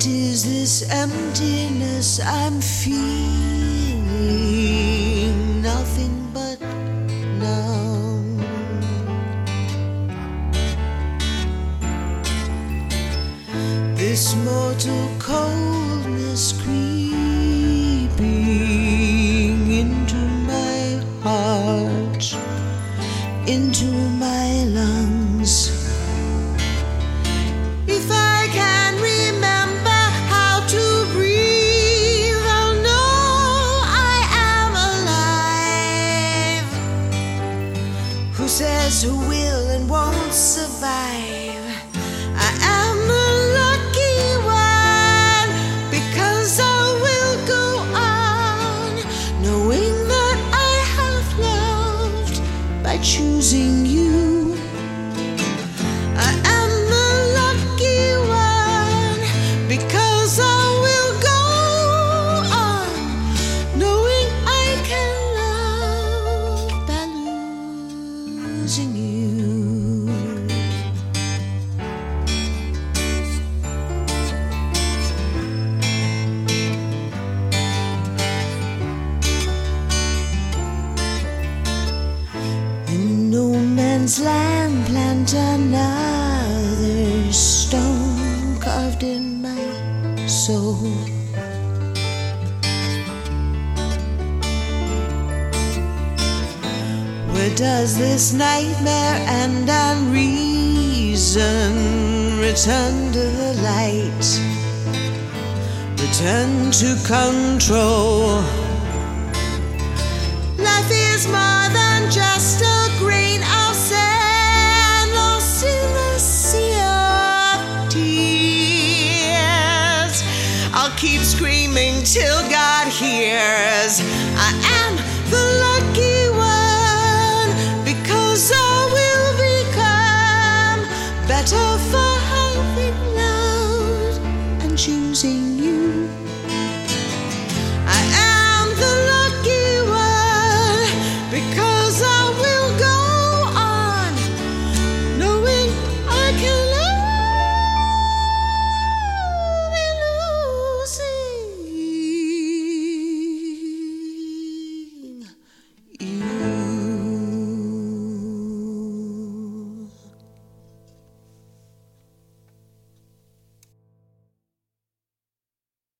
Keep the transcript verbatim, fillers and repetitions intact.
What is this emptiness I'm feeling? Nothing but now. This mortal coldness creeping into my heart, into my lungs. If I can remember how to breathe, I'll know I am alive. Who says who will and won't survive? I am the lucky one, because I will go on, knowing that I have loved by choosing you. I am the lucky one, because I will go on, knowing I can love by losing you. In no man's land, plant another stone carved in my soul. Where does this nightmare and unreason return to the light, return to control? Life is more than just a grain of sand lost in the sea of tears. I'll keep screaming till God hears. I am the lucky one, because I will become better for